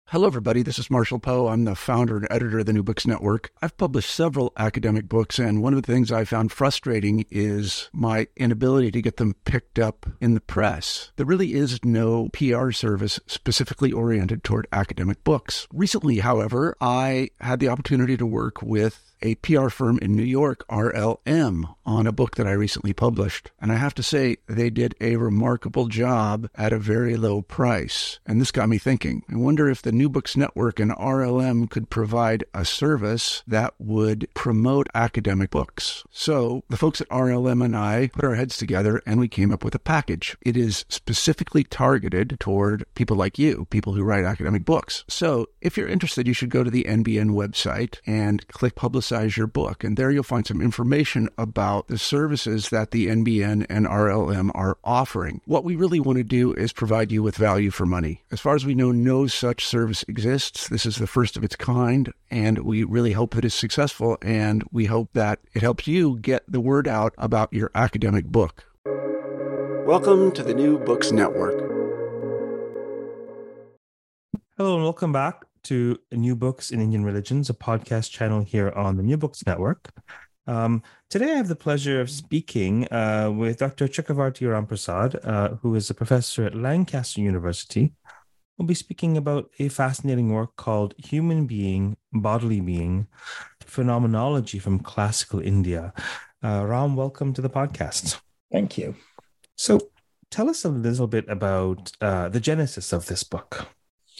Hello, everybody. This is Marshall Poe. I'm the founder and editor of the New Books Network. I've published several academic books, and one of the things I found frustrating is my inability to get them picked up in the press. There really is no PR service specifically oriented toward academic books. Recently, however, I had the opportunity to work with a PR firm in New York, RLM, on a book that I recently published. And I have to say, they did a remarkable job at a very low price. And this got me thinking. I wonder if the New Books Network and RLM could provide a service that would promote academic books. So the folks at RLM and I put our heads together and we came up with a package. It is specifically targeted toward people like you, people who write academic books. So if you're interested, you should go to the NBN website and click Publicize Your Book. And there you'll find some information about the services that the NBN and RLM are offering. What we really want to do is provide you with value for money. As far as we know, no such service exists. This is the first of its kind, and we really hope that it's successful, and we hope that it helps you get the word out about your academic book. Welcome to the New Books Network. Hello and welcome back to New Books in Indian Religions, a podcast channel here on the New Books Network. Today I have the pleasure of speaking with Dr. Chakravarti Ramprasad, who is a professor at Lancaster University. We'll be speaking about a fascinating work called Human Being, Bodily Being, Phenomenology from Classical India. Ram, welcome to the podcast. Thank you. So tell us a little bit about the genesis of this book.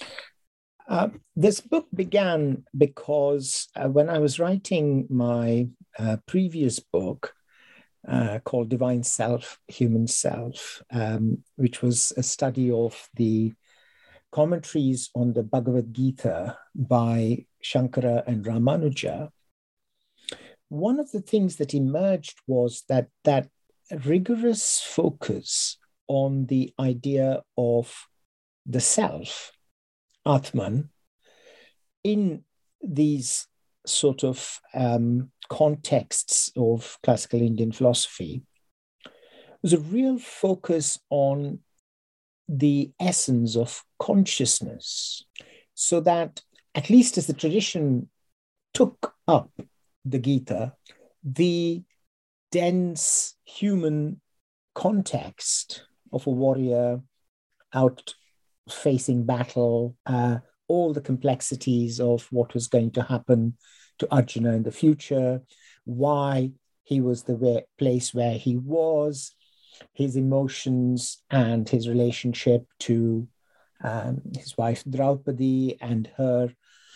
This book began because when I was writing my previous book called Divine Self, Human Self, which was a study of the commentaries on the Bhagavad Gita by Shankara and Ramanuja, one of the things that emerged was that rigorous focus on the idea of the self, Atman, in these sort of contexts of classical Indian philosophy was a real focus on the essence of consciousness, so that at least as the tradition took up the Gita, the dense human context of a warrior out facing battle, all the complexities of what was going to happen to Arjuna in the future, why he was the place where he was, his emotions and his relationship to his wife Draupadi and her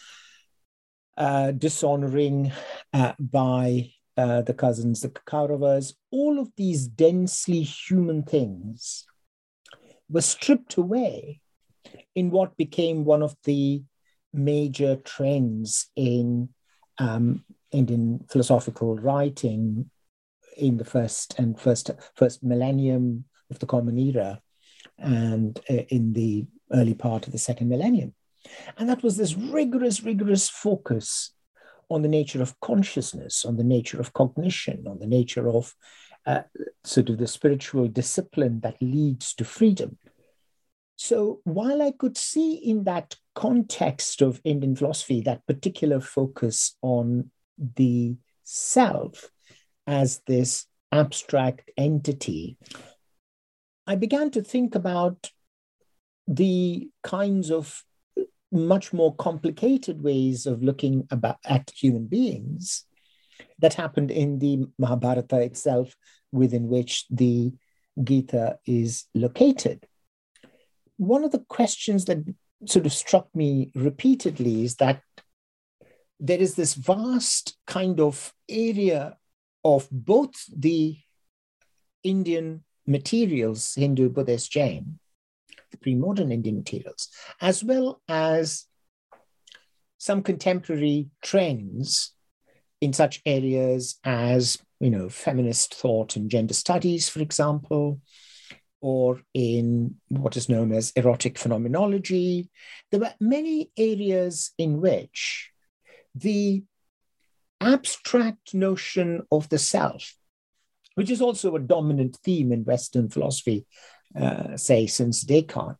dishonoring by the cousins, the Kauravas. All of these densely human things were stripped away in what became one of the major trends in Indian philosophical writing in the first millennium of the Common Era and in the early part of the second millennium. And that was this rigorous focus on the nature of consciousness, on the nature of cognition, on the nature of sort of the spiritual discipline that leads to freedom. So while I could see in that context of Indian philosophy, that particular focus on the self as this abstract entity, I began to think about the kinds of much more complicated ways of looking at human beings that happened in the Mahabharata itself, within which the Gita is located. One of the questions that sort of struck me repeatedly is that there is this vast kind of area of both the Indian materials, Hindu, Buddhist, Jain, the pre-modern Indian materials, as well as some contemporary trends in such areas as, feminist thought and gender studies, for example, or in what is known as erotic phenomenology. There were many areas in which the abstract notion of the self, which is also a dominant theme in Western philosophy, say since Descartes,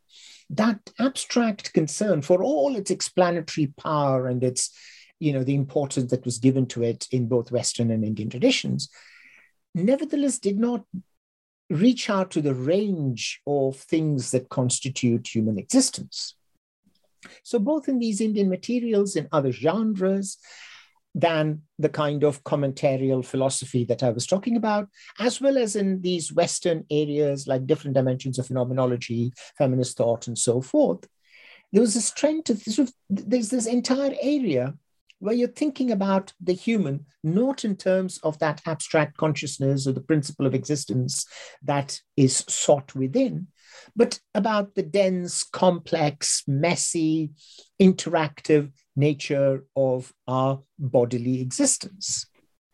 that abstract concern, for all its explanatory power and its, the importance that was given to it in both Western and Indian traditions, nevertheless did not reach out to the range of things that constitute human existence. So both in these Indian materials and other genres than the kind of commentarial philosophy that I was talking about, as well as in these Western areas like different dimensions of phenomenology, feminist thought, and so forth, there was this trend to there's this entire area where you're thinking about the human, not in terms of that abstract consciousness or the principle of existence that is sought within, but about the dense, complex, messy, interactive nature of our bodily existence.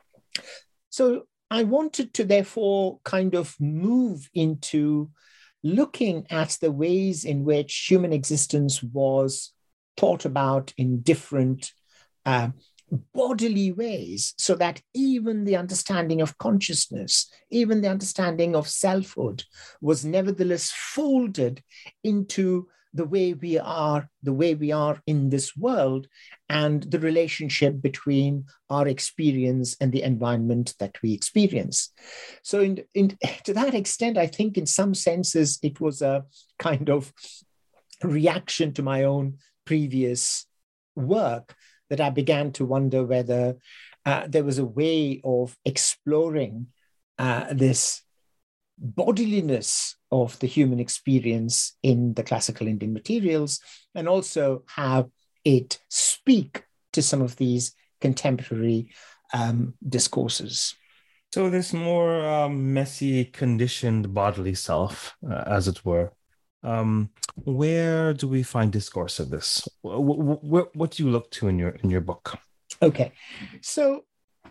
So I wanted to therefore kind of move into looking at the ways in which human existence was thought about in different bodily ways, so that even the understanding of consciousness, even the understanding of selfhood was nevertheless folded into the way we are in this world and the relationship between our experience and the environment that we experience. So to that extent, I think in some senses, it was a kind of reaction to my own previous work that I began to wonder whether there was a way of exploring this bodiliness of the human experience in the classical Indian materials, and also have it speak to some of these contemporary discourses. So this more messy, conditioned bodily self, as it were, where do we find discourse of this? What do you look to in your book? Okay, so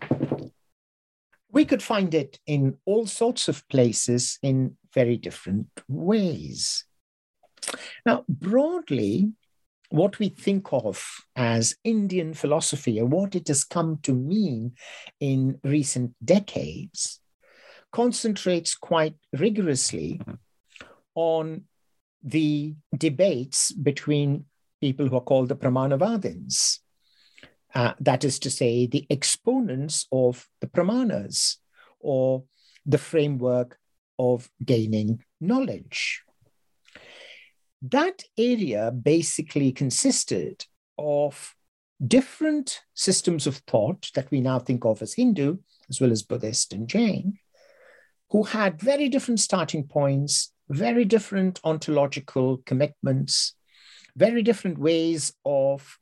we could find it in all sorts of places in very different ways. Now, broadly, what we think of as Indian philosophy, or what it has come to mean in recent decades, concentrates quite rigorously on the debates between people who are called the Pramanavadins. That is to say, the exponents of the Pramanas, or the framework of gaining knowledge. That area basically consisted of different systems of thought that we now think of as Hindu, as well as Buddhist and Jain, who had very different starting points, very different ontological commitments, very different ways of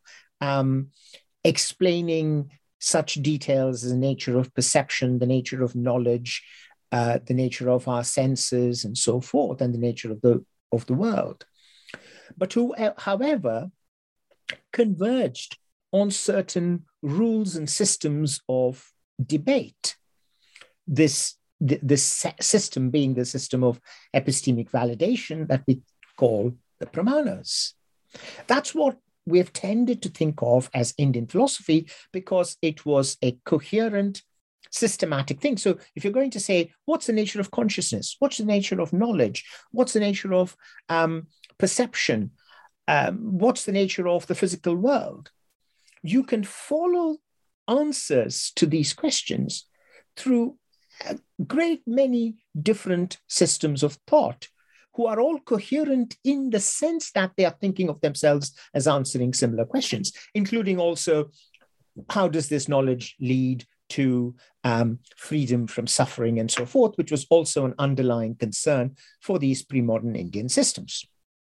explaining such details as the nature of perception, the nature of knowledge, the nature of our senses, and so forth, and the nature of the world. But who, however, converged on certain rules and systems of debate. This system being the system of epistemic validation that we call the Pramanas. That's what we have tended to think of as Indian philosophy, because it was a coherent, systematic thing. So if you're going to say, what's the nature of consciousness? What's the nature of knowledge? What's the nature of perception? What's the nature of the physical world? You can follow answers to these questions through a great many different systems of thought, who are all coherent in the sense that they are thinking of themselves as answering similar questions, including also, how does this knowledge lead to freedom from suffering and so forth, which was also an underlying concern for these pre-modern Indian systems.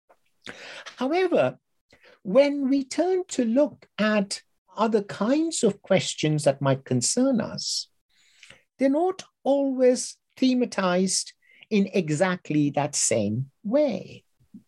However, when we turn to look at other kinds of questions that might concern us, they're not always thematized in exactly that same way.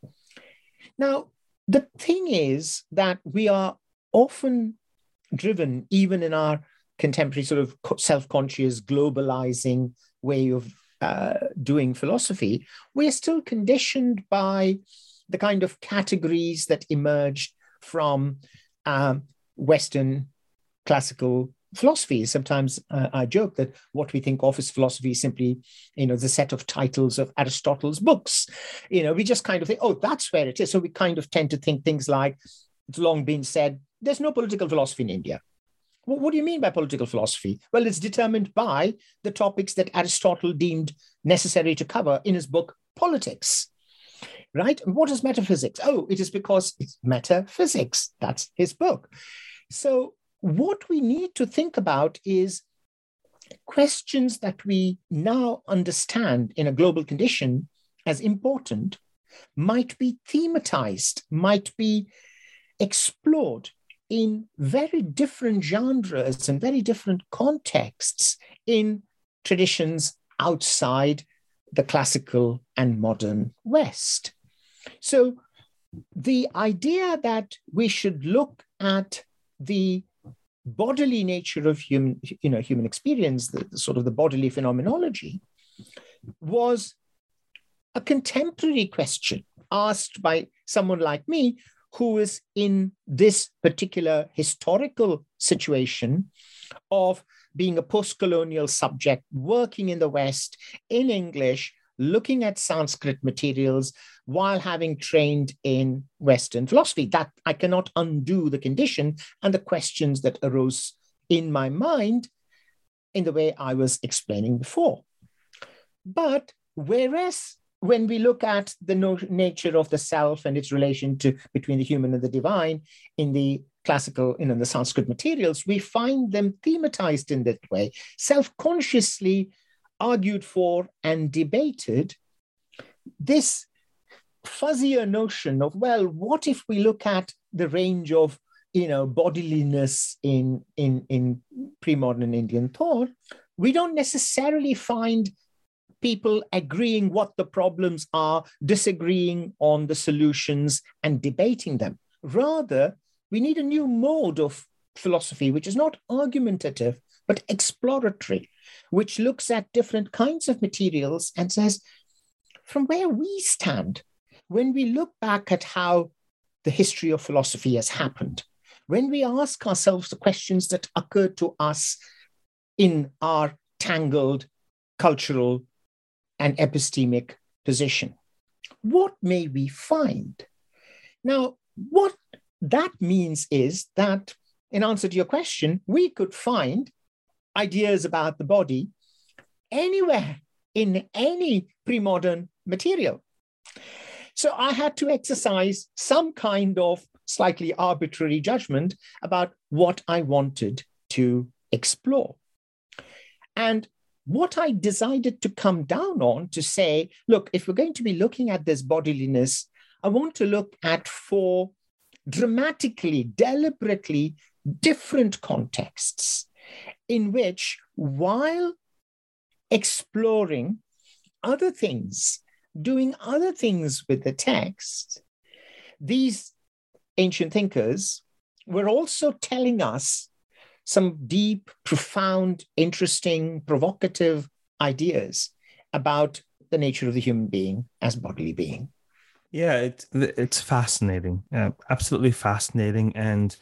Now, the thing is that we are often driven, even in our contemporary sort of self-conscious, globalizing way of doing philosophy, we're still conditioned by the kind of categories that emerged from Western classical philosophy. Sometimes I joke that what we think of as philosophy is simply, the set of titles of Aristotle's books. We just kind of think, oh, that's where it is. So we kind of tend to think things like, it's long been said, there's no political philosophy in India. Well, what do you mean by political philosophy? Well, it's determined by the topics that Aristotle deemed necessary to cover in his book, Politics. Right? And what is metaphysics? Oh, it is because it's metaphysics. That's his book. So what we need to think about is questions that we now understand in a global condition as important might be thematized, might be explored in very different genres and very different contexts in traditions outside the classical and modern West. So the idea that we should look at the bodily nature of human experience, the sort of the bodily phenomenology, was a contemporary question asked by someone like me, who is in this particular historical situation of being a post-colonial subject, working in the West in English, looking at Sanskrit materials while having trained in Western philosophy. That I cannot undo the condition and the questions that arose in my mind in the way I was explaining before. But whereas when we look at the nature of the self and its relation between the human and the divine in the classical, in the Sanskrit materials, we find them thematized in that way, self-consciously argued for and debated. This fuzzier notion of, well, what if we look at the range of, bodiliness in pre-modern Indian thought, we don't necessarily find people agreeing what the problems are, disagreeing on the solutions and debating them. Rather, we need a new mode of philosophy, which is not argumentative, but exploratory, which looks at different kinds of materials and says, from where we stand, when we look back at how the history of philosophy has happened, when we ask ourselves the questions that occur to us in our tangled cultural and epistemic position, what may we find? Now, what that means is that, in answer to your question, we could find ideas about the body anywhere in any pre-modern material. So I had to exercise some kind of slightly arbitrary judgment about what I wanted to explore. And what I decided to come down on to say, look, if we're going to be looking at this bodiliness, I want to look at 4 dramatically, deliberately different contexts in which, while exploring other things, doing other things with the text, these ancient thinkers were also telling us some deep, profound, interesting, provocative ideas about the nature of the human being as bodily being. Yeah, it's fascinating, absolutely fascinating. And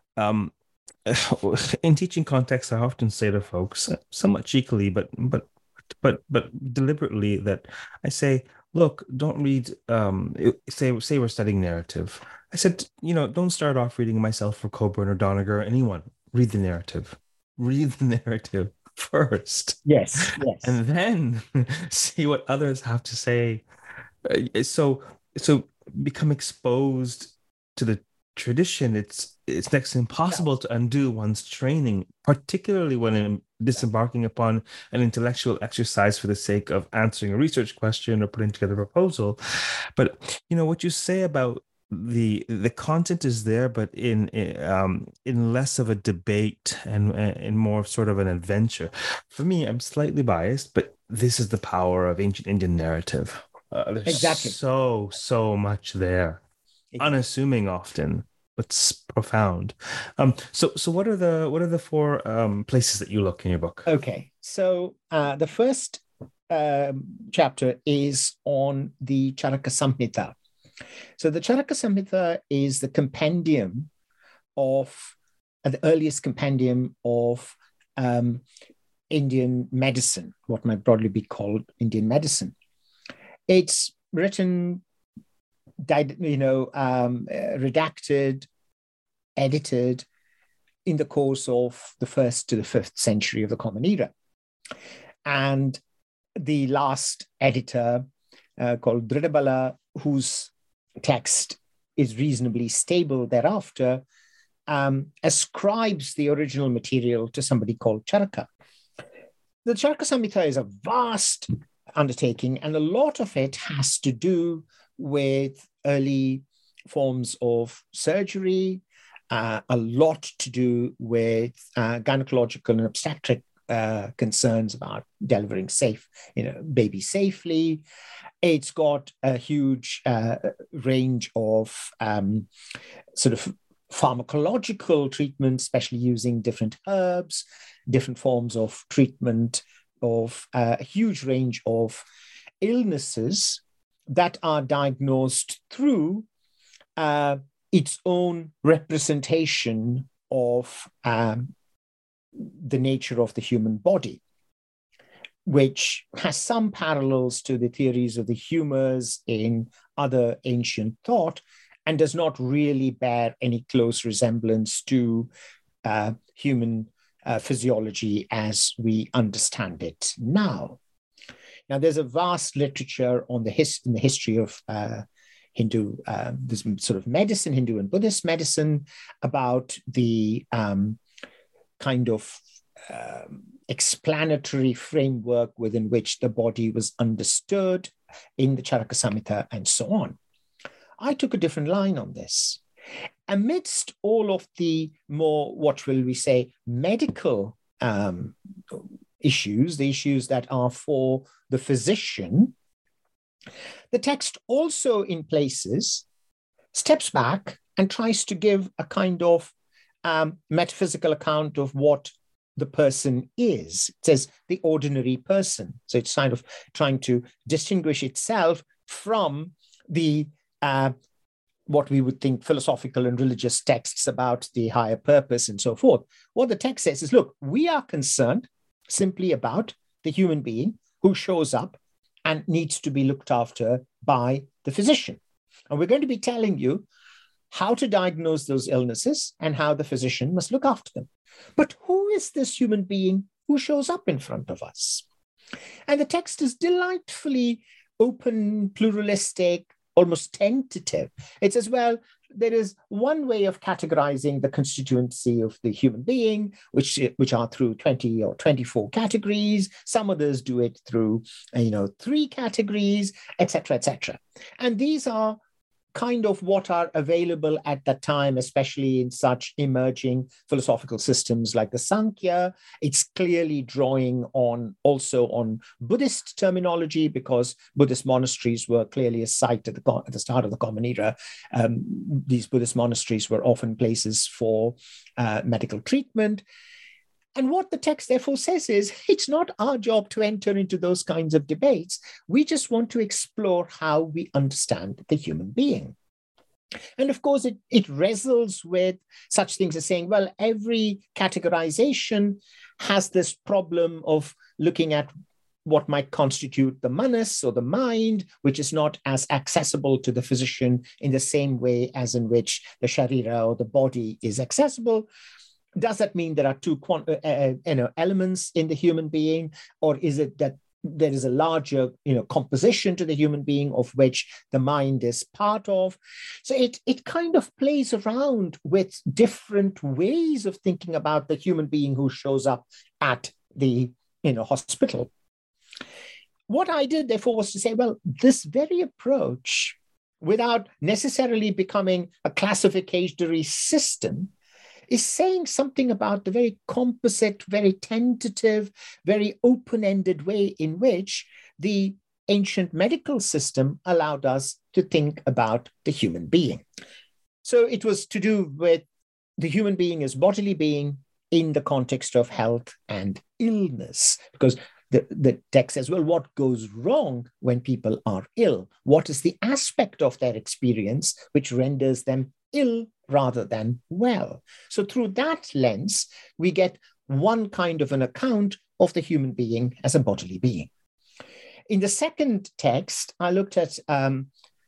in teaching context, I often say to folks, somewhat cheekily, but deliberately, that I say, look, don't read. Say we're studying narrative. I said, don't start off reading myself or Coburn or Doniger or anyone. Read the narrative. Read the narrative first. Yes. And then see what others have to say. So become exposed to the tradition. It's next to impossible to undo one's training, particularly when disembarking upon an intellectual exercise for the sake of answering a research question or putting together a proposal. But what you say about the content is there, but in less of a debate and in more sort of an adventure. For me, I'm slightly biased, but this is the power of ancient Indian narrative. There's Exactly. so much there, unassuming often, but profound. So what are the 4 places that you look in your book? Okay, so the first chapter is on the Charaka Samhita. So the Charaka Samhita is the compendium of the earliest compendium of Indian medicine, what might broadly be called Indian medicine. It's written, redacted, edited in the course of the 1st to the 5th century of the Common Era. And the last editor, called Dridabala, whose text is reasonably stable thereafter, ascribes the original material to somebody called Charaka. The Charaka Samhita is a vast undertaking, and a lot of it has to do with early forms of surgery, a lot to do with gynecological and obstetric concerns about delivering baby safely. It's got a huge range of sort of pharmacological treatment, especially using different herbs, different forms of treatment of a huge range of illnesses that are diagnosed through its own representation of the nature of the human body, which has some parallels to the theories of the humors in other ancient thought, and does not really bear any close resemblance to human physiology as we understand it now. Now, there's a vast literature on in the history of Hindu, this sort of medicine, Hindu and Buddhist medicine, about the kind of explanatory framework within which the body was understood in the Charaka Samhita and so on. I took a different line on this. Amidst all of the more, what will we say, medical issues, the issues that are for the physician, the text also in places steps back and tries to give a kind of metaphysical account of what the person is. It says the ordinary person. So it's kind of trying to distinguish itself from the what we would think philosophical and religious texts about the higher purpose and so forth. What the text says is, look, we are concerned simply about the human being who shows up and needs to be looked after by the physician. And we're going to be telling you how to diagnose those illnesses and how the physician must look after them. But who is this human being who shows up in front of us? And the text is delightfully open, pluralistic, almost tentative. It says, well, there is one way of categorizing the constituency of the human being, which are through 20 or 24 categories. Some others do it through, 3 categories, etc., etc. And these are kind of what are available at that time, especially in such emerging philosophical systems like the Sankhya. It's clearly drawing also on Buddhist terminology, because Buddhist monasteries were clearly a site at the start of the Common Era. These Buddhist monasteries were often places for medical treatment. And what the text therefore says is, it's not our job to enter into those kinds of debates. We just want to explore how we understand the human being. And of course, it wrestles with such things as saying, well, every categorization has this problem of looking at what might constitute the manas or the mind, which is not as accessible to the physician in the same way as in which the sharira or the body is accessible. Does that mean there are two elements in the human being, or is it that there is a larger composition to the human being of which the mind is part of? So it kind of plays around with different ways of thinking about the human being who shows up at the hospital. What I did, therefore, was to say, well, this very approach, without necessarily becoming a classificatory system, is saying something about the very composite, very tentative, very open-ended way in which the ancient medical system allowed us to think about the human being. So it was to do with the human being as bodily being in the context of health and illness, because the text says, well, what goes wrong when people are ill? What is the aspect of their experience which renders them ill rather than well. So through that lens, we get one kind of an account of the human being as a bodily being. In the second text, I looked at an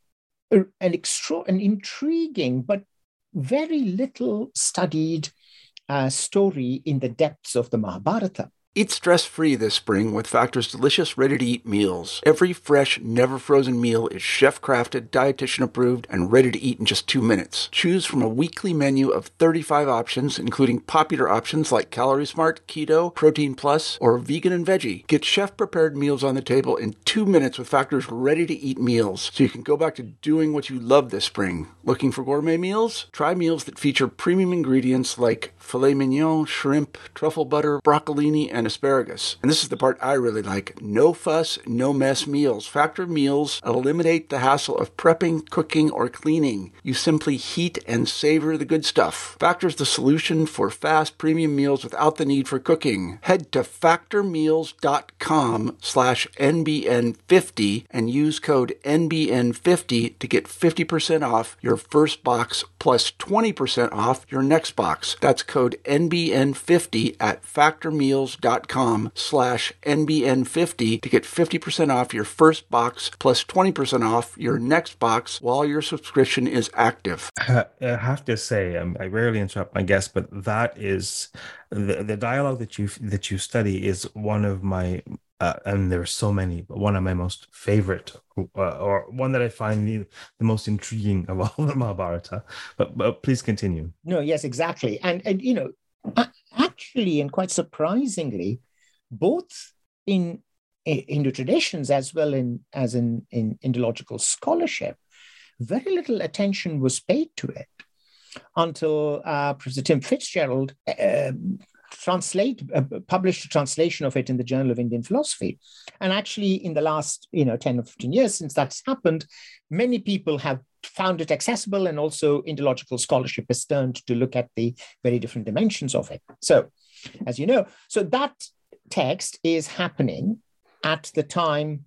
intriguing but very little studied story in the depths of the Mahabharata. Eat stress-free this spring with Factor's delicious, ready-to-eat meals. Every fresh, never-frozen meal is chef-crafted, dietitian-approved, and ready to eat in just 2 minutes. Choose from a weekly menu of 35 options, including popular options like Calorie Smart, Keto, Protein Plus, or Vegan and Veggie. Get chef-prepared meals on the table in 2 minutes with Factor's ready-to-eat meals, so you can go back to doing what you love this spring. Looking for gourmet meals? Try meals that feature premium ingredients like filet mignon, shrimp, truffle butter, broccolini, and asparagus. And this is the part I really like. No fuss, no mess meals. Factor meals eliminate the hassle of prepping, cooking, or cleaning. You simply heat and savor the good stuff. Factor's the solution for fast premium meals without the need for cooking. Head to factormeals.com/NBN50 and use code NBN50 to get 50% off your first box plus 20% off your next box. That's code NBN50 at factormeals.com/NBN50 to get 50% off your first box plus 20% off your next box while your subscription is active. I have to say, I rarely interrupt my guests, but that is the dialogue that you study is one of my and there are so many, but one of my most favorite, or one that I find the most intriguing of all the Mahabharata. But please continue. No, yes, exactly, and actually, and quite surprisingly, both in Hindu traditions as well as in Indological scholarship, very little attention was paid to it until Professor Tim Fitzgerald published a translation of it in the Journal of Indian Philosophy. And actually, in the last 10 or 15 years since that's happened, many people have found it accessible, and also Indological scholarship has turned to look at the very different dimensions of it. So, as you know, so that text is happening at the time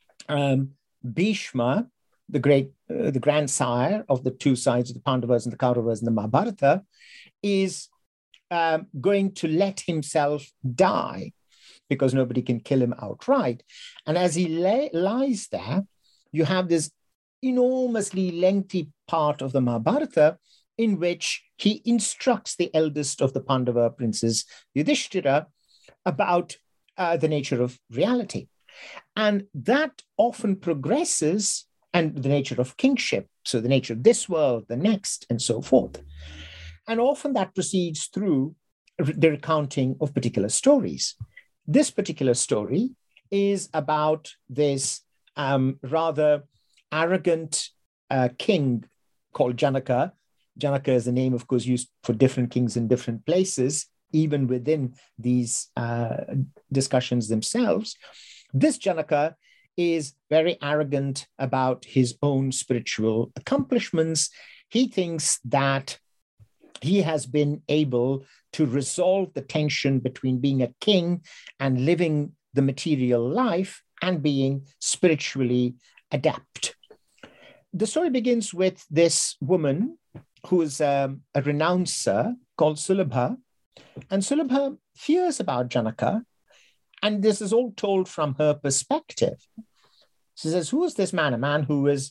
Bhishma, the grandsire of the two sides of the Pandavas and the Kauravas and the Mahabharata, is going to let himself die because nobody can kill him outright. And as he lies there, you have this enormously lengthy part of the Mahabharata in which he instructs the eldest of the Pandava princes, Yudhishthira, about the nature of reality. And that often progresses, and the nature of kingship, so the nature of this world, the next, and so forth. And often that proceeds through the recounting of particular stories. This particular story is about this rather arrogant king called Janaka. Janaka is a name, of course, used for different kings in different places, even within these discussions themselves. This Janaka is very arrogant about his own spiritual accomplishments. He thinks that he has been able to resolve the tension between being a king and living the material life and being spiritually adept. The story begins with this woman who is a renouncer called Sulabha. And Sulabha hears about Janaka, and this is all told from her perspective. She says, who is this man? A man who is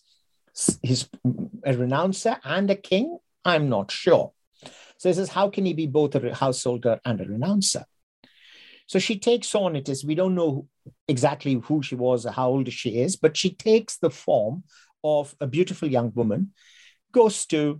a renouncer and a king? I'm not sure. So he says, how can he be both a householder and a renouncer? So she takes on it as we don't know exactly who she was or how old she is, but she takes the form of a beautiful young woman, goes to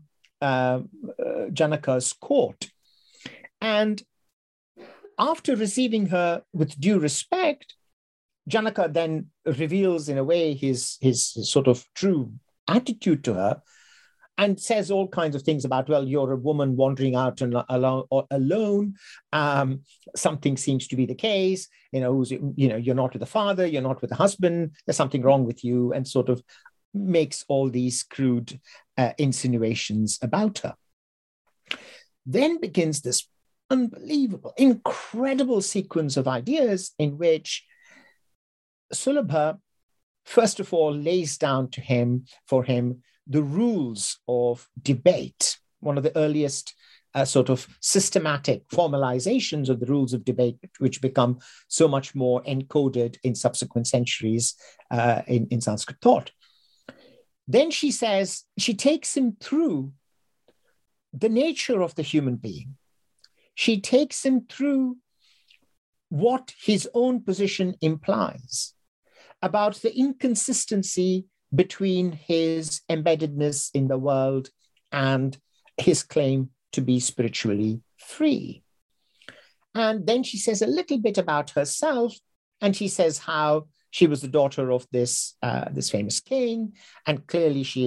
Janaka's court. And after receiving her with due respect, Janaka then reveals in a way his sort of true attitude to her and says all kinds of things about, well, you're a woman wandering out alone. Something seems to be the case. You're not with the father, you're not with the husband. There's something wrong with you, and sort of makes all these crude insinuations about her. Then begins this unbelievable, incredible sequence of ideas in which Sulabha, first of all, lays down for him the rules of debate, one of the earliest sort of systematic formalizations of the rules of debate, which become so much more encoded in subsequent centuries in Sanskrit thought. Then she says, she takes him through the nature of the human being. She takes him through what his own position implies about the inconsistency between his embeddedness in the world and his claim to be spiritually free. And then she says a little bit about herself, and she says how she was the daughter of this famous king, and clearly she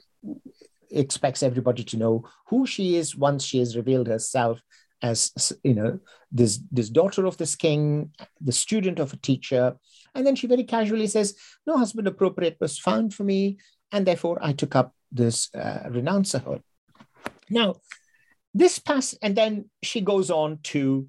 expects everybody to know who she is once she has revealed herself as, this daughter of this king, the student of a teacher. And then she very casually says, no husband appropriate was found for me, and therefore I took up this renouncerhood. Now, this and then she goes on to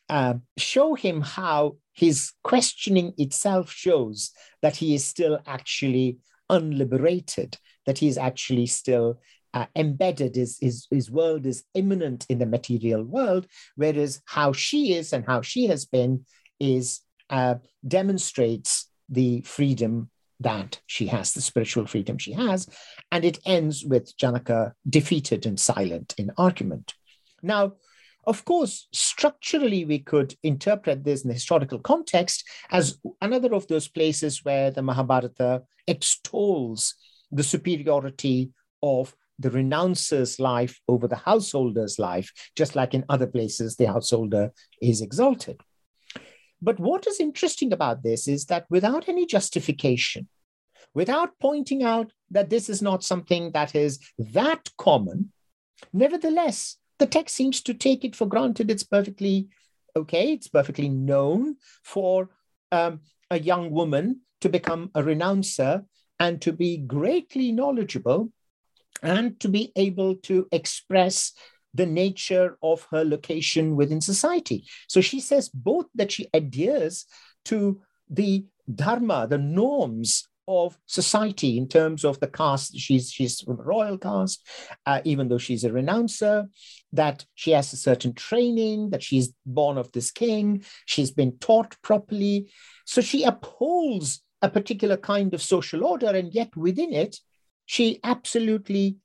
show him how his questioning itself shows that he is still actually unliberated, that he is actually still embedded, his world is immanent in the material world, whereas how she is and how she has been is demonstrates the freedom that she has, the spiritual freedom she has. And it ends with Janaka defeated and silent in argument. Now, of course, structurally, we could interpret this in the historical context as another of those places where the Mahabharata extols the superiority of the renouncer's life over the householder's life, just like in other places, the householder is exalted. But what is interesting about this is that without any justification, without pointing out that this is not something that is that common, nevertheless, the text seems to take it for granted. It's perfectly okay. It's perfectly known for a young woman to become a renouncer and to be greatly knowledgeable and to be able to express the nature of her location within society. So she says both that she adheres to the dharma, the norms of society in terms of the caste. She's from a royal caste, even though she's a renouncer, that she has a certain training, that she's born of this king, she's been taught properly. So she upholds a particular kind of social order, and yet within it, she absolutely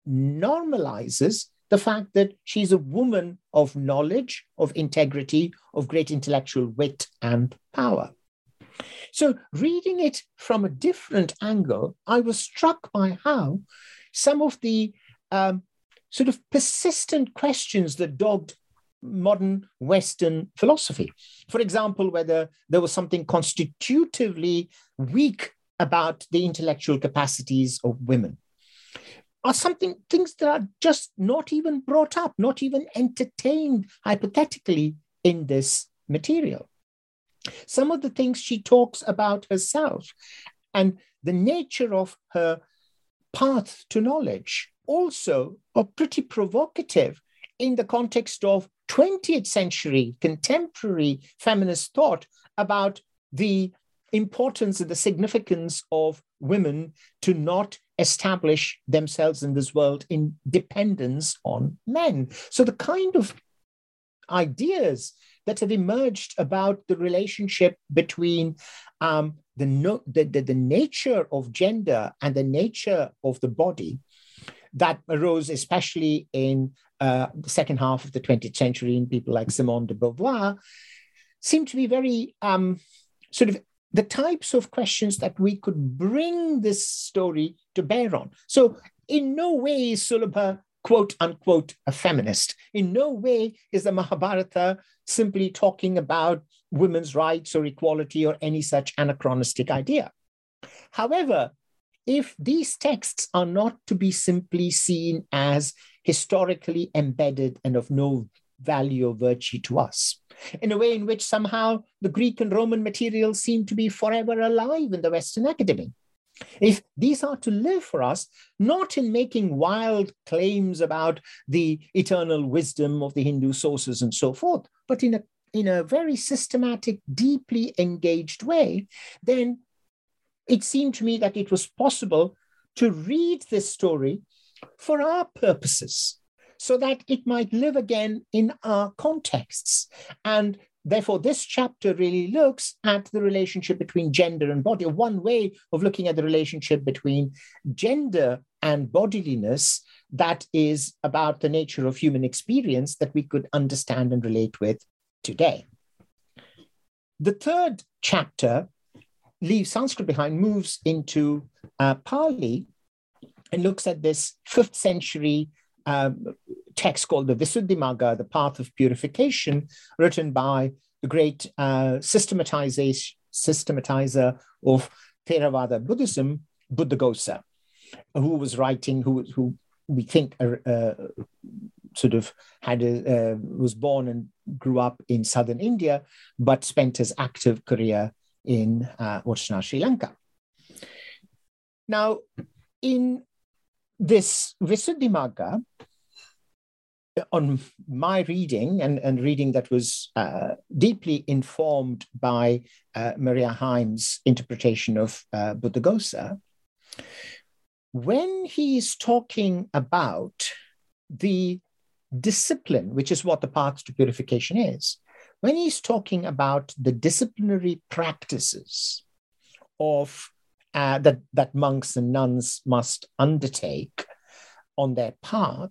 normalizes the fact that she's a woman of knowledge, of integrity, of great intellectual wit and power. So reading it from a different angle, I was struck by how some of the sort of persistent questions that dogged modern Western philosophy, for example, whether there was something constitutively weak about the intellectual capacities of women, are things that are just not even brought up, not even entertained hypothetically in this material. Some of the things she talks about herself and the nature of her path to knowledge also are pretty provocative in the context of 20th century contemporary feminist thought about the importance and the significance of women to not establish themselves in this world in dependence on men. So the kind of ideas that have emerged about the relationship between the nature of gender and the nature of the body that arose especially in the second half of the 20th century in people like Simone de Beauvoir seem to be very sort of the types of questions that we could bring this story to bear on. So in no way is Sulabha, quote unquote, a feminist. In no way is the Mahabharata simply talking about women's rights or equality or any such anachronistic idea. However, if these texts are not to be simply seen as historically embedded and of no value or virtue to us, in a way in which somehow the Greek and Roman materials seem to be forever alive in the Western academy, if these are to live for us, not in making wild claims about the eternal wisdom of the Hindu sources and so forth, but in a very systematic, deeply engaged way, then it seemed to me that it was possible to read this story for our purposes so that it might live again in our contexts. And therefore, this chapter really looks at the relationship between gender and body. One way of looking at the relationship between gender and bodiliness that is about the nature of human experience that we could understand and relate with today. The third chapter leaves Sanskrit behind, moves into Pali, and looks at this 5th century text called the Visuddhimagga, the Path of Purification, written by the great systematizer of Theravada Buddhism, Buddhaghosa, who was writing, who we think was born and grew up in southern India, but spent his active career in what is now Sri Lanka. Now, in this Visuddhimagga, on my reading and reading that was deeply informed by Maria Heim's interpretation of Buddhaghosa, when he is talking about the discipline, which is what the path to purification is, when he's talking about the disciplinary practices of that monks and nuns must undertake on their path,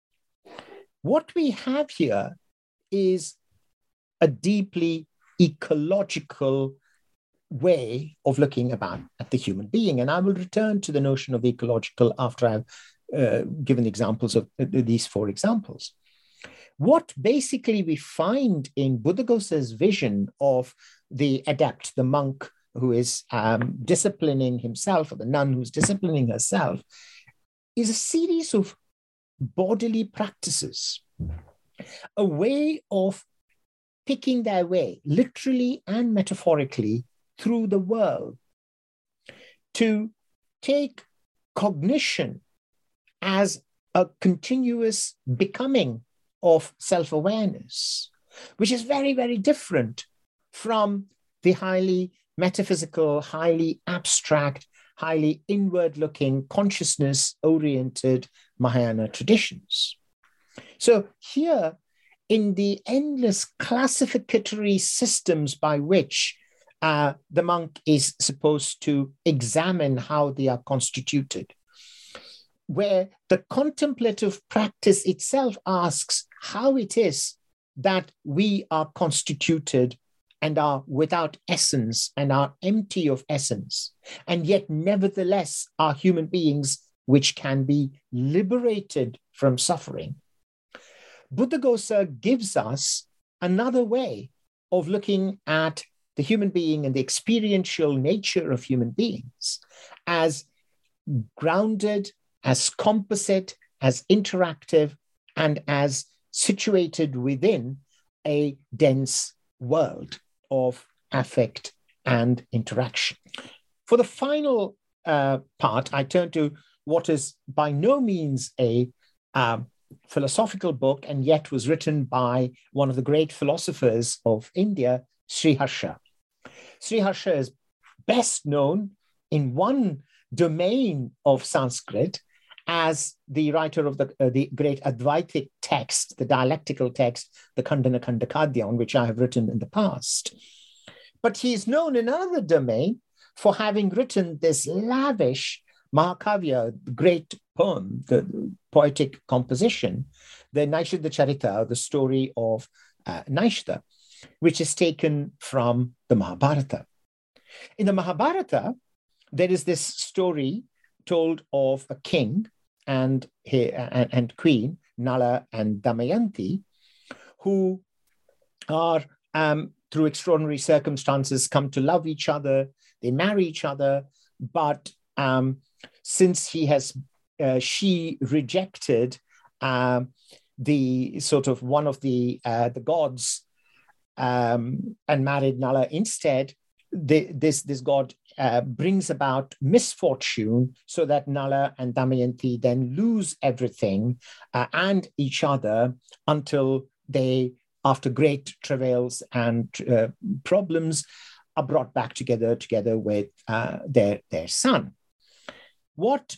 what we have here is a deeply ecological way of looking at the human being. And I will return to the notion of ecological after I've given examples of these 4 examples. What basically we find in Buddhaghosa's vision of the adept, the monk who is disciplining himself, or the nun who's disciplining herself, is a series of bodily practices, a way of picking their way, literally and metaphorically, through the world, to take cognition as a continuous becoming of self-awareness, which is very, very different from the highly metaphysical, highly abstract, highly inward-looking, consciousness-oriented Mahayana traditions. So here, in the endless classificatory systems by which the monk is supposed to examine how they are constituted, where the contemplative practice itself asks how it is that we are constituted and are without essence and are empty of essence, and yet nevertheless are human beings which can be liberated from suffering. Buddhaghosa gives us another way of looking at the human being and the experiential nature of human beings as grounded, as composite, as interactive, and as situated within a dense world of affect and interaction. For the final part, I turn to what is by no means a philosophical book, and yet was written by one of the great philosophers of India, Sriharsha. Sriharsha is best known in one domain of Sanskrit as the writer of the great Advaitic text, the dialectical text, the Khandana Khandakadya, on which I have written in the past. But he is known in another domain for having written this lavish Mahakavya, the great poem, the poetic composition, the Naishadha Charita, the story of Naishadha, which is taken from the Mahabharata. In the Mahabharata, there is this story told of a king and queen, Nala and Damayanti, who are, through extraordinary circumstances, come to love each other. They marry each other, but since she rejected the sort of one of the gods and married Nala instead, this god brings about misfortune so that Nala and Damayanti then lose everything and each other until they, after great travails and problems, are brought back together with their son. What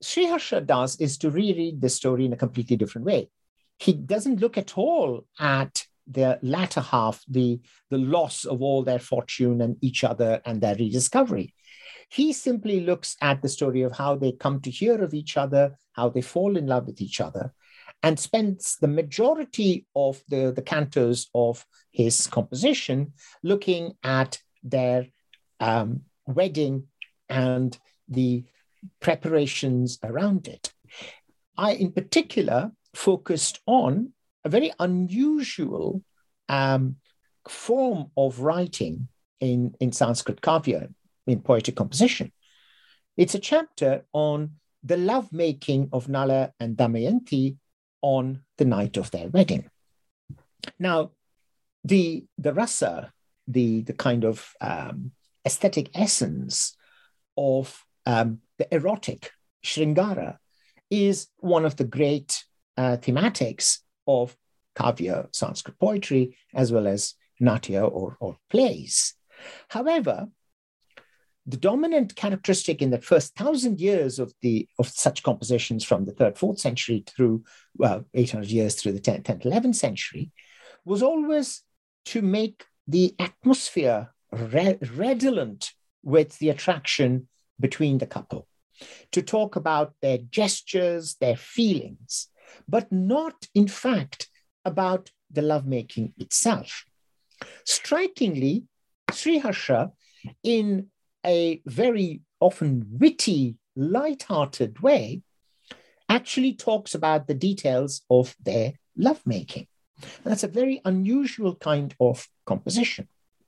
Sriharsha does is to reread the story in a completely different way. He doesn't look at all at the latter half, the loss of all their fortune and each other and their rediscovery. He simply looks at the story of how they come to hear of each other, how they fall in love with each other, and spends the majority of the cantos of his composition looking at their wedding and the preparations around it. I, in particular, focused on a very unusual form of writing in Sanskrit kavya, in poetic composition. It's a chapter on the lovemaking of Nala and Damayanti on the night of their wedding. Now, the rasa, the kind of aesthetic essence of the erotic, Shringara, is one of the great thematics of kavya, Sanskrit poetry, as well as natya or plays. However, the dominant characteristic in the first 1,000 years of such compositions from the 3rd, 4th century through 800 years through the 10th, 11th century was always to make the atmosphere redolent with the attraction between the couple, to talk about their gestures, their feelings, but not, in fact, about the lovemaking itself. Strikingly, Sriharsha, in a very often witty, light-hearted way, actually talks about the details of their lovemaking. That's a very unusual kind of composition.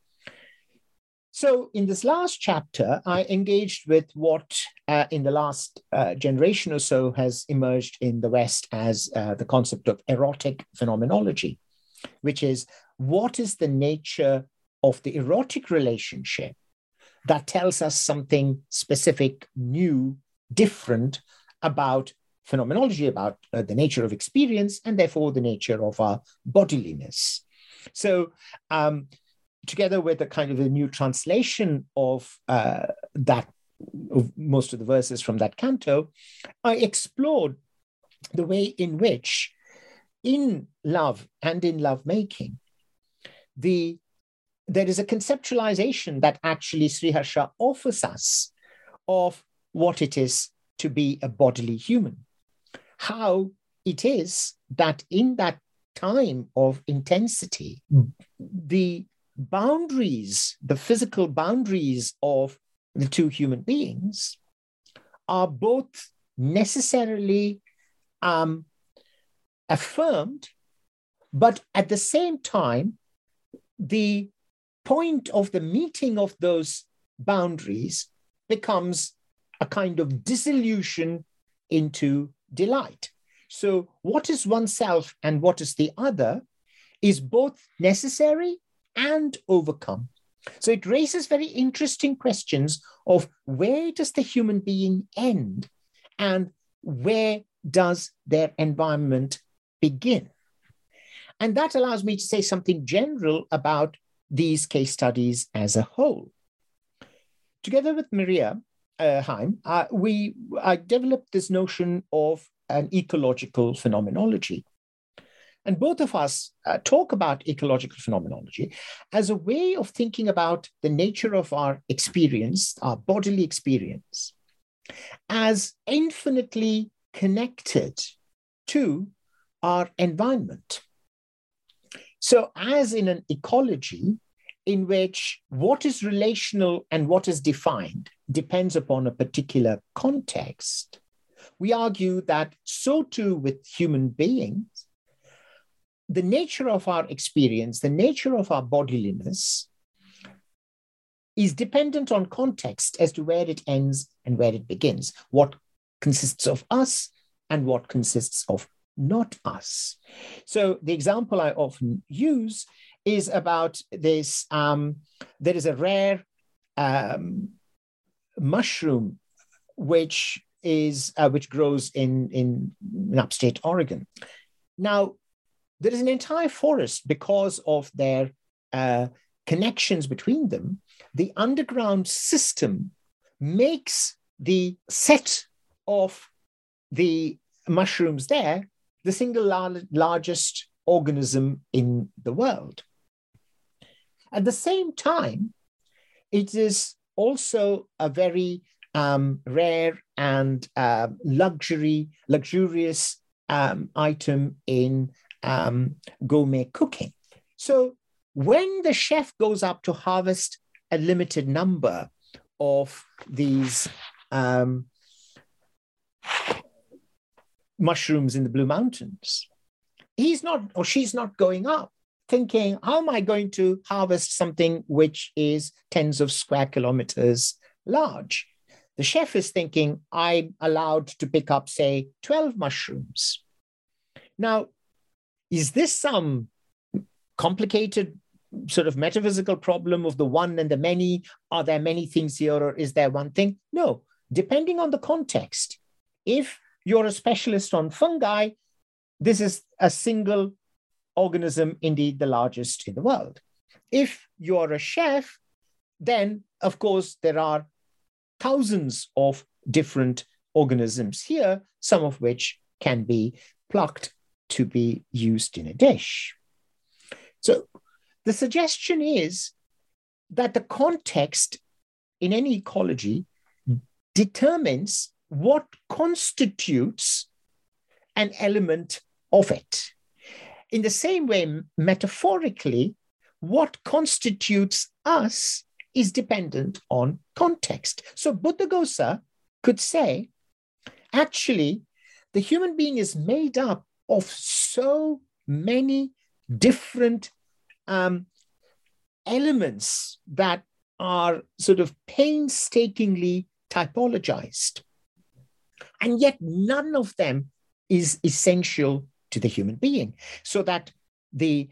So in this last chapter, I engaged with what in the last generation or so has emerged in the West as the concept of erotic phenomenology, which is what is the nature of the erotic relationship that tells us something specific, new, different about phenomenology, about the nature of experience, and therefore the nature of our bodiliness. So together with a kind of a new translation of of most of the verses from that canto, I explored the way in which in love and in lovemaking, there is a conceptualization that actually Sriharsha offers us of what it is to be a bodily human. How it is that in that time of intensity, the boundaries, the physical boundaries of the two human beings are both necessarily affirmed, but at the same time, the point of the meeting of those boundaries becomes a kind of dissolution into delight. So what is oneself and what is the other is both necessary and overcome. So it raises very interesting questions of where does the human being end and where does their environment begin? And that allows me to say something general about these case studies as a whole. Together with Maria Heim, I developed this notion of an ecological phenomenology. And both of us talk about ecological phenomenology as a way of thinking about the nature of our experience, our bodily experience, as infinitely connected to our environment. So as in an ecology in which what is relational and what is defined depends upon a particular context, we argue that so too with human beings, the nature of our experience, the nature of our bodiliness is dependent on context as to where it ends and where it begins, what consists of us and what consists of not us. So the example I often use is about this. There is a rare mushroom which grows in upstate Oregon. Now, there is an entire forest because of their connections between them. The underground system makes the set of the mushrooms there the single largest organism in the world. At the same time, it is also a very rare and luxurious item in gourmet cooking. So when the chef goes up to harvest a limited number of these mushrooms in the Blue Mountains, he's not, or she's not going up thinking, how am I going to harvest something which is tens of square kilometers large? The chef is thinking, I'm allowed to pick up, say, 12 mushrooms. Now, is this some complicated sort of metaphysical problem of the one and the many? Are there many things here, or is there one thing? No, depending on the context. If you're a specialist on fungi, this is a single organism, indeed the largest in the world. If you're a chef, then, of course, there are thousands of different organisms here, some of which can be plucked to be used in a dish. So the suggestion is that the context in any ecology determines what constitutes an element of it. In the same way, metaphorically, what constitutes us is dependent on context. So Buddhaghosa could say, actually, the human being is made up of so many different elements that are sort of painstakingly typologized. And yet none of them is essential to the human being. So that the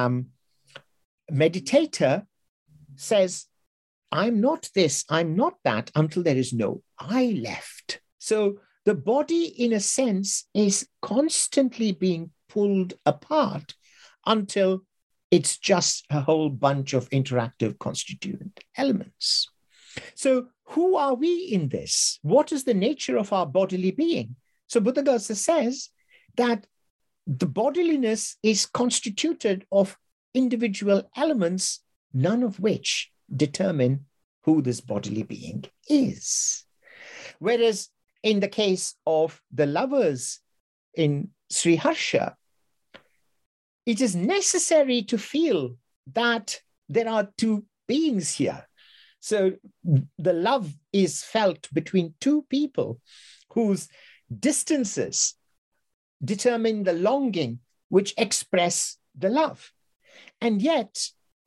meditator says, I'm not this, I'm not that, until there is no I left. So the body, in a sense, is constantly being pulled apart until it's just a whole bunch of interactive constituent elements. So who are we in this? What is the nature of our bodily being? So Buddhaghosa says that the bodiliness is constituted of individual elements, none of which determine who this bodily being is. Whereas in the case of the lovers in Sri Harsha, it is necessary to feel that there are two beings here. So the love is felt between two people whose distances determine the longing which express the love. And yet,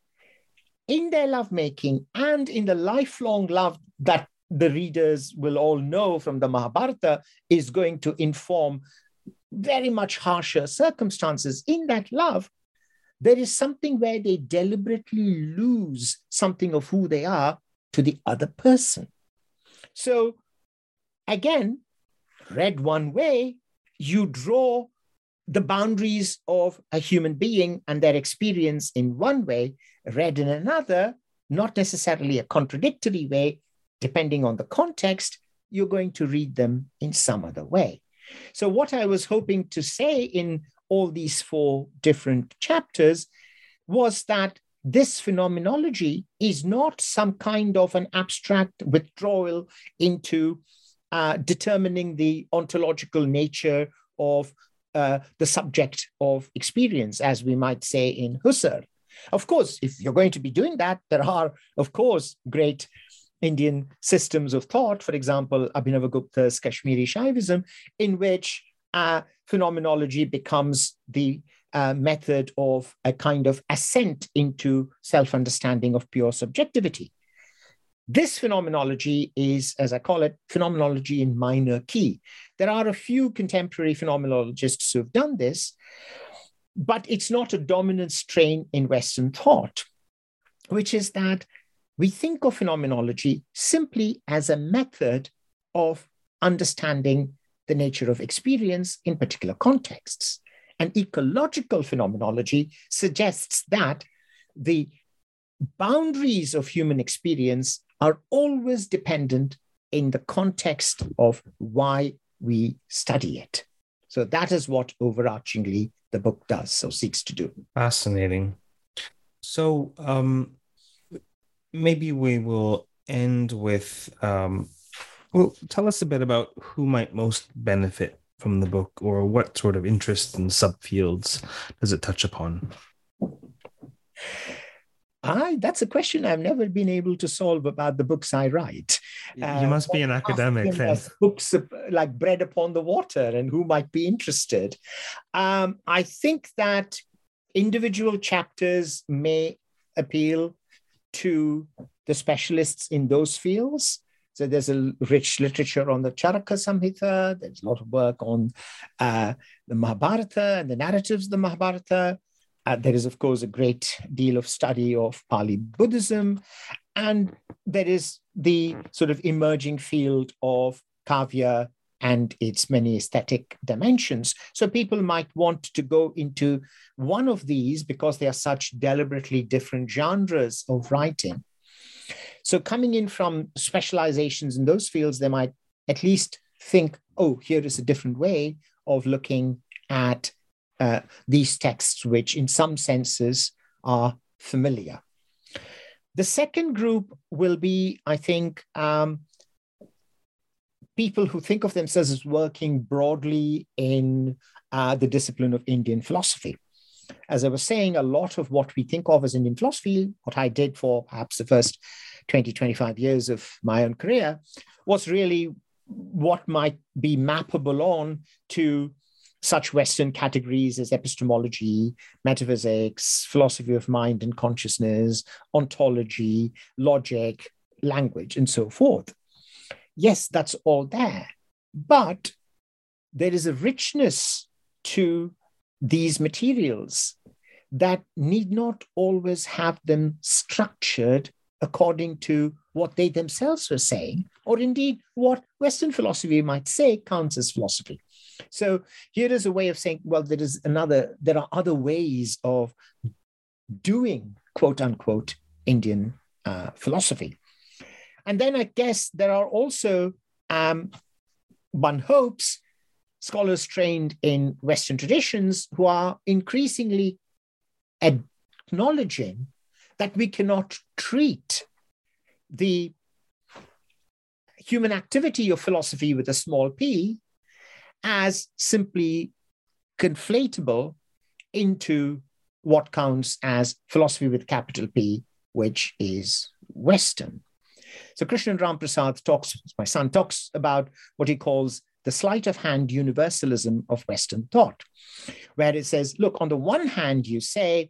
in their lovemaking and in the lifelong love that the readers will all know from the Mahabharata is going to inform very much harsher circumstances, in that love, there is something where they deliberately lose something of who they are to the other person. So again, read one way, you draw the boundaries of a human being and their experience in one way, read in another, not necessarily a contradictory way, depending on the context, you're going to read them in some other way. So what I was hoping to say in all these 4 different chapters was that this phenomenology is not some kind of an abstract withdrawal into determining the ontological nature of the subject of experience, as we might say in Husserl. Of course, if you're going to be doing that, there are, of course, great Indian systems of thought, for example, Abhinavagupta's Kashmiri Shaivism, in which phenomenology becomes the method of a kind of ascent into self-understanding of pure subjectivity. This phenomenology is, as I call it, phenomenology in minor key. There are a few contemporary phenomenologists who've done this, but it's not a dominant strain in Western thought, which is that we think of phenomenology simply as a method of understanding the nature of experience in particular contexts. And ecological phenomenology suggests that the boundaries of human experience are always dependent in the context of why we study it. So that is what overarchingly the book does, or seeks to do. Fascinating. So maybe we will end with, well, tell us a bit about who might most benefit from the book, or what sort of interests and subfields does it touch upon? That's a question I've never been able to solve about the books I write. You must be an academic then. Books like bread upon the water, and who might be interested. I think that individual chapters may appeal to the specialists in those fields. So there's a rich literature on the Charaka Samhita. There's a lot of work on the Mahabharata and the narratives of the Mahabharata. There is, of course, a great deal of study of Pali Buddhism. And there is the sort of emerging field of Kavya and its many aesthetic dimensions. So people might want to go into one of these because they are such deliberately different genres of writing. So coming in from specializations in those fields, they might at least think, oh, here is a different way of looking at these texts, which in some senses are familiar. The second group will be, I think, people who think of themselves as working broadly in the discipline of Indian philosophy. As I was saying, a lot of what we think of as Indian philosophy, what I did for perhaps the first 20, 25 years of my own career, was really what might be mappable on to such Western categories as epistemology, metaphysics, philosophy of mind and consciousness, ontology, logic, language, and so forth. Yes, that's all there. But there is a richness to these materials that need not always have them structured according to what they themselves were saying, or indeed what Western philosophy might say counts as philosophy. So here is a way of saying, well, there are other ways of doing, quote unquote, Indian philosophy. And then I guess there are also, one hopes, scholars trained in Western traditions who are increasingly acknowledging that we cannot treat the human activity of philosophy with a small p as simply conflatable into what counts as philosophy with capital P, which is Western. So Krishnan Ramprasad talks, my son talks about what he calls the sleight of hand universalism of Western thought, where it says, look, on the one hand, you say,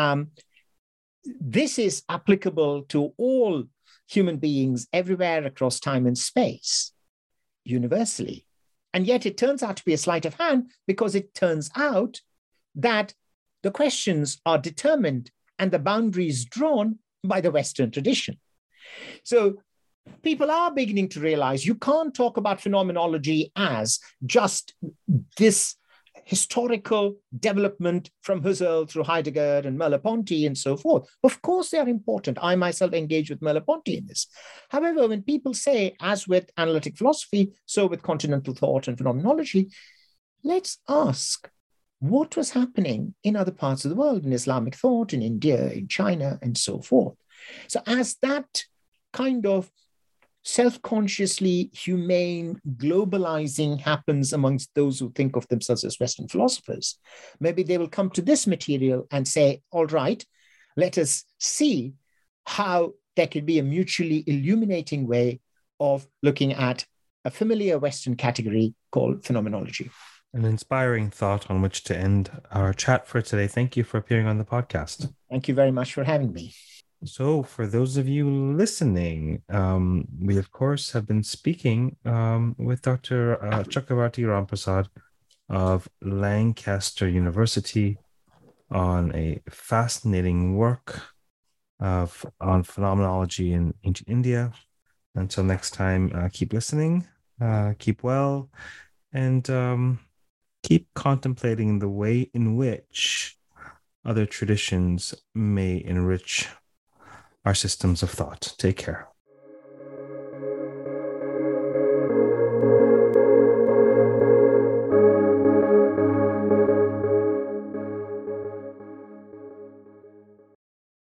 this is applicable to all human beings everywhere across time and space, universally. And yet it turns out to be a sleight of hand because it turns out that the questions are determined and the boundaries drawn by the Western tradition. So people are beginning to realize you can't talk about phenomenology as just this historical development from Husserl through Heidegger and Merleau-Ponty and so forth. Of course, they are important. I myself engage with Merleau-Ponty in this. However, when people say, as with analytic philosophy, so with continental thought and phenomenology, let's ask what was happening in other parts of the world, in Islamic thought, in India, in China, and so forth. So as that kind of self-consciously humane globalizing happens amongst those who think of themselves as Western philosophers, maybe they will come to this material and say, all right, let us see how there could be a mutually illuminating way of looking at a familiar Western category called phenomenology. An inspiring thought on which to end our chat for today. Thank you for appearing on the podcast. Thank you very much for having me. So for those of you listening, we, of course, have been speaking with Dr. Chakravarti Ramprasad of Lancaster University on a fascinating work on phenomenology in ancient India. Until next time, keep listening, keep well, and keep contemplating the way in which other traditions may enrich our systems of thought. Take care.